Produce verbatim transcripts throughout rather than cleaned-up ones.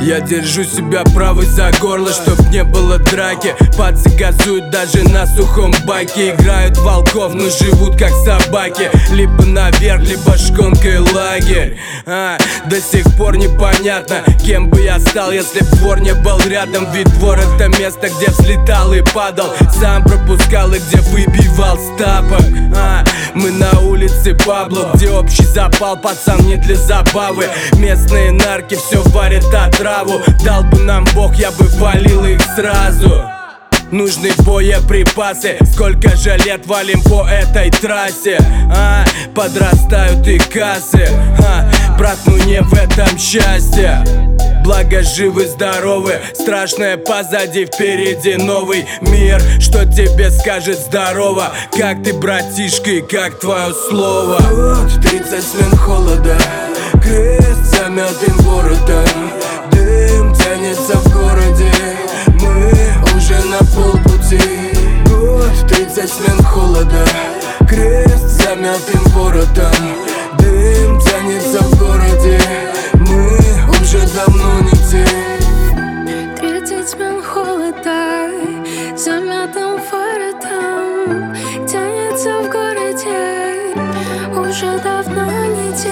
Я держу себя правой за горло, чтоб не было драки. Пацы газуют даже на сухом баке. Играют волков, но живут как собаки. Либо наверх, либо шконка и лагерь. а, До сих пор непонятно, кем бы я стал, если б двор не был рядом. Ведь двор — это место, где взлетал и падал, сам пропускал и где выбивал с тапок. а, Мы на улице Пабло, где общий запал, пацан, не для забавы. Местные нарки все варят отраву. Дал бы нам Бог, я бы валил их сразу. Нужны боеприпасы, сколько же лет валим по этой трассе. а, Подрастают и кассы. а, Брат, ну не в этом счастье. Благо живы, здоровы, страшное позади, впереди новый мир. Что тебе скажет здорово? Как ты, братишка, и как твое слово? Вот тридцать смен холода, крест замятым воротом. Дым тянется в городе, мы уже на полпути. Вот тридцать смен холода, крест замятым воротом. Дым тянется в городе, мы уже давно не те. Тридцать смен холода, замятым воротом. Тянется в городе, уже давно не те.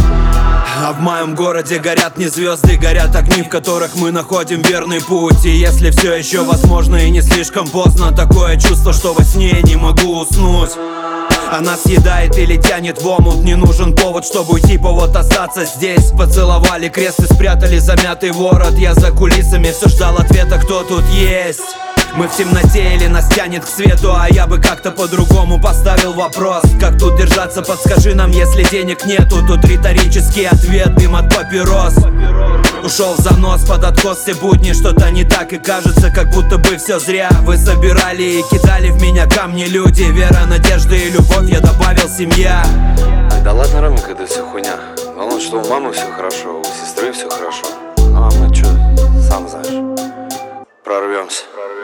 А в моем городе горят не звезды, горят огни, в которых мы находим верный путь. И если все еще возможно и не слишком поздно, такое чувство, что во сне не могу уснуть. Она съедает или тянет в омут. Не нужен повод, чтобы уйти, повод остаться здесь. Поцеловали крест и спрятали замятый ворот. Я за кулисами все ждал ответа, кто тут есть. Мы в темноте или нас тянет к свету, а я бы как-то по-другому поставил вопрос. Как тут держаться, подскажи нам, если денег нету. Тут риторический ответ, дым от папирос. Ушел в занос, под откос все будни. Что-то не так и кажется, как будто бы все зря. Вы собирали и кидали в меня камни люди. Вера, надежда и любовь, я добавил семья. Да ладно, Ромик, это все хуйня. Главное, что у мамы все хорошо, у сестры все хорошо. А мы что, сам знаешь, прорвемся.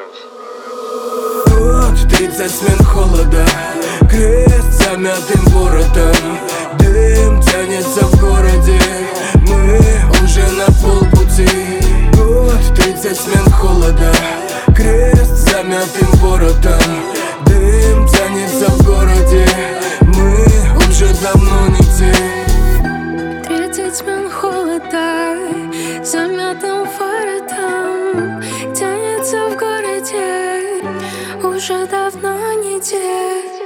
Вот тридцать смен холода, крест замятым воротом. Дым тянется в городе, мы уже на полпути. Вот тридцать смен холода, крест замятым воротом. Дым тянется в городе, мы уже давно не те. Тридцать смен холода, замятым воротом. Тянется в городе, уже давно не те.